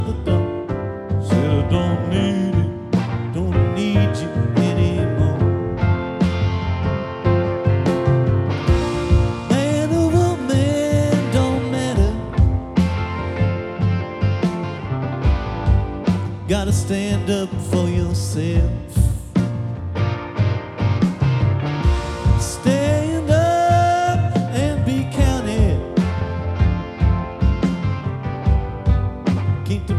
the door. Said I don't need it, don't need you anymore. Man or woman, don't matter. Gotta stand up for yourself.